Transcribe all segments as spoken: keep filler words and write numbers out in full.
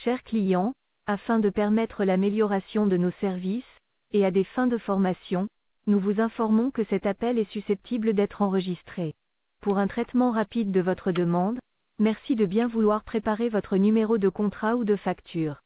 chers clients, afin de permettre l'amélioration de nos services, et à des fins de formation, nous vous informons que cet appel est susceptible d'être enregistré. Pour un traitement rapide de votre demande, merci de bien vouloir préparer votre numéro de contrat ou de facture.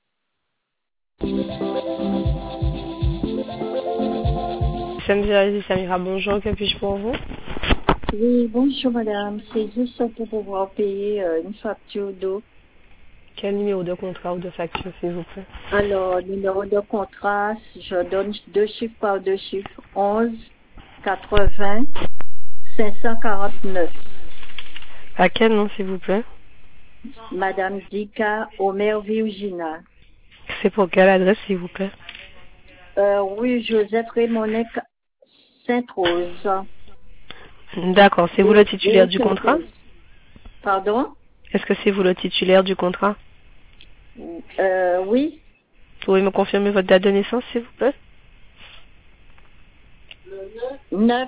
Samedi Samira, bonjour, que puis-je pour vous? Oui, bonjour madame, c'est juste pour pouvoir payer euh, une facture d'eau. Quel numéro de contrat ou de facture, s'il vous plaît? Alors, numéro de contrat, je donne deux chiffres par deux chiffres, onze, quatre-vingts, cinq cent quarante-neuf. À quel nom, s'il vous plaît? Madame Dika Omer Virginia. C'est pour quelle adresse, s'il vous plaît? Euh, oui, Joseph Raymond Sainte-Rose. D'accord, c'est vous le titulaire du contrat? Pardon? Est-ce que c'est vous le titulaire du contrat? Euh, oui. Pouvez me confirmer votre date de naissance, s'il vous plaît? neuf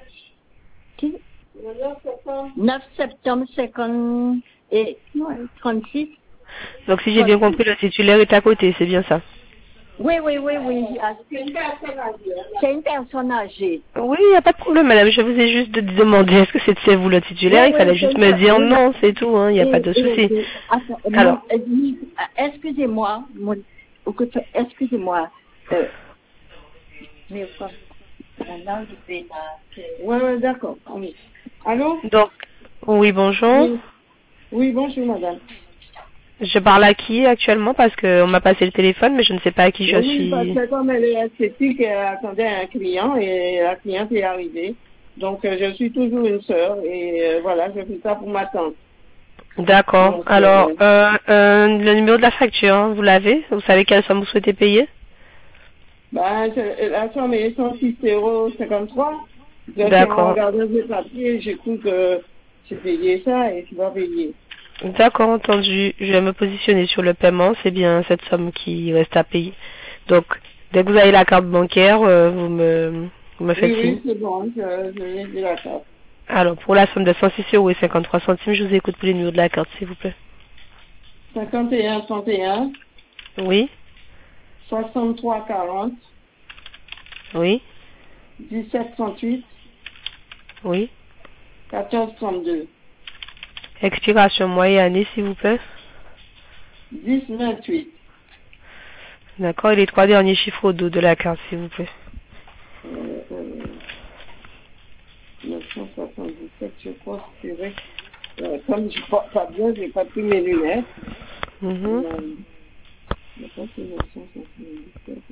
septembre cinquante et trente-six. Donc si j'ai bien compris, le titulaire est à côté, c'est bien ça? Oui, oui, oui, oui. C'est une personne âgée. Oui, il n'y a pas de problème, madame. Je vous ai juste de demander est-ce que c'est vous le titulaire. Oui, Il fallait oui, juste me dire oui. non, c'est tout, il hein, n'y a et, pas de souci. et, et, attends, Alors, mon, excusez-moi, mon, excusez-moi. Euh, mais quoi? Oui, oui, d'accord. Oui. Allô? donc, oui, bonjour. Oui. Oui, bonjour, madame. Je parle à qui actuellement parce qu'on m'a passé le téléphone, mais je ne sais pas à qui je oui, suis. Oui, parce que comme elle est esthétique, elle attendait un client et la cliente est arrivée. Donc, euh, je suis toujours une sœur et euh, voilà, je fais ça pour ma tante. D'accord. Donc, Alors, euh, euh, euh, le numéro de la facture, hein, vous l'avez? Vous savez quelle somme vous souhaitez payer? ben, je- la somme est cent six euros cinquante-trois. Je suis en D'accord. regardant les papiers, j'écoute que j'ai payé ça et tu vas payer. D'accord, entendu. Je vais me positionner sur le paiement. C'est bien cette somme qui reste à payer. Donc, dès que vous avez la carte bancaire, euh, vous me, vous me faites Oui, signe. oui, c'est bon, je, je l'ai dit la carte. Alors, pour la somme de cent six euros et cinquante-trois centimes, je vous écoute pour les numéros de la carte, s'il vous plaît. cinquante et un trente et un, Oui, soixante-trois quarante, oui, dix-sept trente-huit, oui. quatorze trente-deux, Expiration mois et année, s'il vous plaît. dix vingt-huit. D'accord, et les trois derniers chiffres au dos de la carte, s'il vous plaît. Euh, euh, neuf cent soixante-dix-sept, je crois, c'est vrai. Euh, comme je ne vois pas bien, j'ai pas pris mes lunettes. Mhm. Euh, je pense que c'est neuf cent soixante-dix-sept.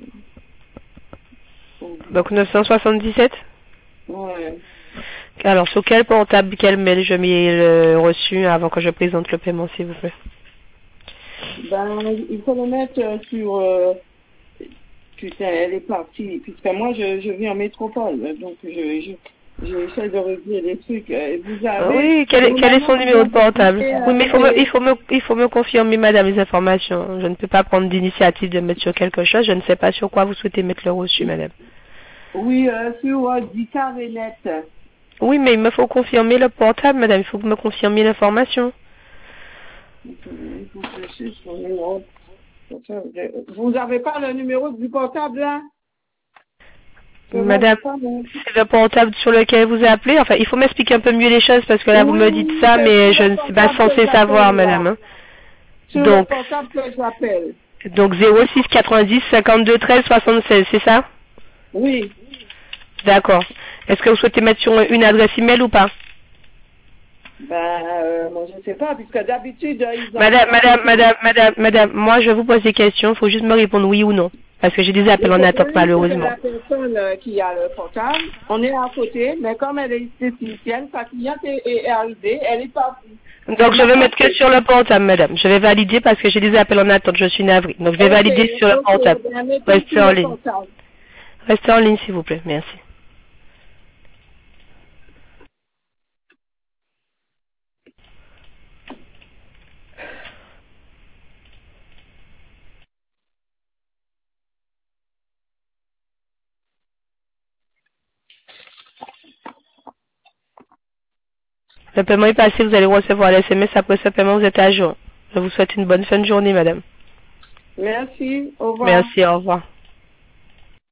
Donc neuf cent soixante-dix-sept. Ouais. Alors, sur quel portable, quel mail je mets le reçu avant que je présente le paiement, s'il vous plaît? Ben, il faut le mettre euh, sur... Euh, putain, elle est partie. Puisque moi, je, je vis en métropole. Donc, je, je, j'essaie de régler les trucs. Euh, Vous avez... Oui, quel est, quel est son numéro de portable? Et, Oui, mais il faut, euh, me, il, faut me, il faut me confirmer, madame, les informations. Je ne peux pas prendre d'initiative de mettre sur quelque chose. Je ne sais pas sur quoi vous souhaitez mettre le reçu, madame. Oui, euh, sur euh, Dika Vénette. Oui, mais il me faut confirmer le portable, madame. Il faut que vous me confirmiez l'information. Vous n'avez pas le numéro du portable, là? Madame, c'est le portable sur lequel vous avez appelé. Enfin, il faut m'expliquer un peu mieux les choses parce que là, vous Oui, me dites oui, ça, c'est mais sur je le ne suis pas portable censée que savoir, j'appelle, madame. là. hein. Sur Donc, le portable que j'appelle. donc zéro six quatre-vingt-dix cinquante-deux treize soixante-seize, c'est ça? Oui. D'accord. Est-ce que vous souhaitez mettre sur une adresse email ou pas? Ben, euh, moi, je ne sais pas, puisque d'habitude, ils ont... Madame, madame, madame, madame, madame, moi je vous pose des questions, il faut juste me répondre oui ou non. Parce que j'ai des appels Le en attente, problème, c'est que malheureusement. la personne euh, qui a le portable, on est à côté, mais comme elle est esthéticienne, sa cliente est, est arrivée, elle est partie. Donc je vais mettre que sur le portable, madame. Je vais valider parce que j'ai des appels en attente, je suis navrée. Donc je vais Ok, valider sur le ok, portable. ben, mettez Restez sur en le ligne. portable. Restez en ligne, s'il vous plaît. Merci. Le paiement est passé, vous allez recevoir l'S M S après ce paiement, vous êtes à jour. Je vous souhaite une bonne fin de journée, madame. Merci, au revoir. Merci, au revoir.